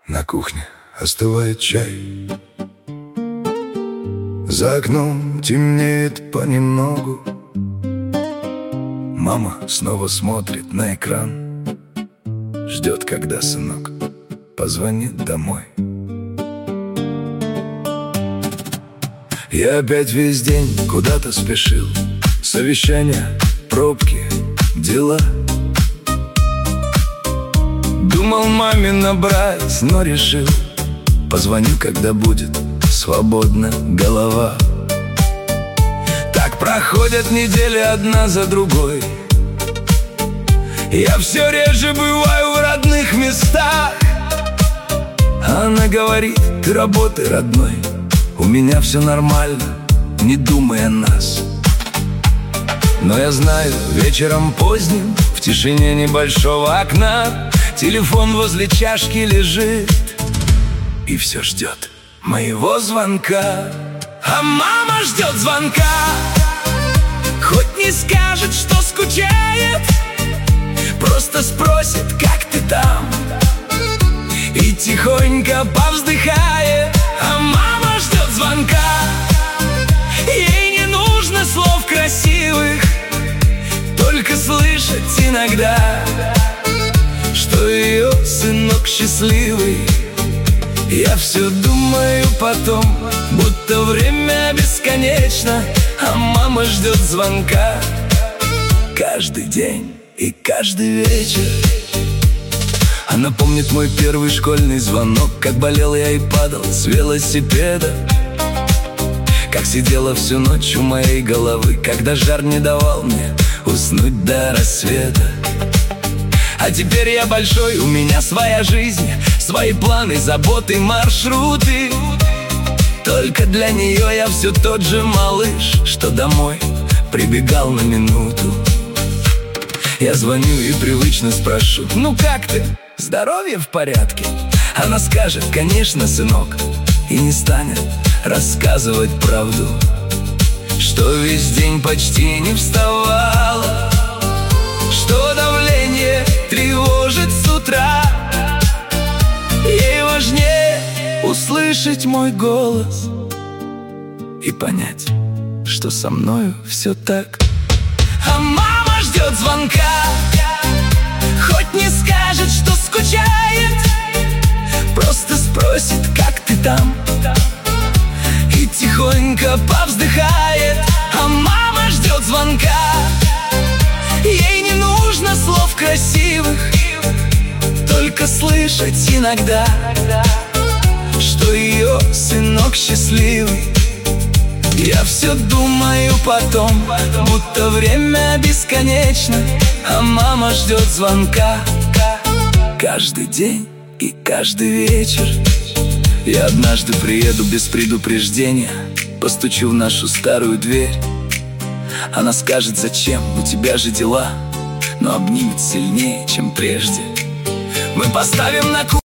На кухне остывает чай. За окном темнеет понемногу. Мама снова смотрит на экран, ждет, когда сынок позвонит домой. Я опять весь день куда-то спешил. Совещания, пробки, дела. Думал маме набрать, но решил: позвоню, когда будет свободна голова. Так проходят недели одна за другой. Я все реже бываю в родных местах. Она говорит: ты работай, родной, у меня все нормально, не думай о нас. Но я знаю, вечером поздним, в тишине небольшого окна, телефон возле чашки лежит и все ждет моего звонка. А мама ждет звонка, хоть не скажет, что скучает, просто спросит: как ты там? И тихонько повздыхает. А мама ждет звонка, ей не нужно слов красивых, только слышать иногда, что ее сынок счастливый. Я все думаю потом, будто время бесконечно, а мама ждет звонка каждый день и каждый вечер. Она помнит мой первый школьный звонок, как болел я и падал с велосипеда, как сидела всю ночь у моей головы, когда жар не давал мне уснуть до рассвета. А теперь я большой, у меня своя жизнь, свои планы, заботы, маршруты. Только для нее я все тот же малыш, что домой прибегал на минуту. Я звоню и привычно спрошу: ну как ты? Здоровье в порядке? Она скажет: конечно, сынок, и не станет рассказывать правду, что весь день почти не вставала, что давление тревожит с утра. Ей важнее услышать мой голос и понять, что со мною все так. А мама ждет звонка, хоть не скажет, что скучает, просто спросит: как ты там? И тихонько повздыхает. А мама ждет звонка, ей не нужно слов красивых, только слышать иногда, что ее сынок счастливый. Я все думаю потом, будто время бесконечно, а мама ждет звонка каждый день и каждый вечер. Я однажды приеду без предупреждения, постучу в нашу старую дверь. Она скажет: зачем, у тебя же дела, но обнимет сильнее, чем прежде. Мы поставим на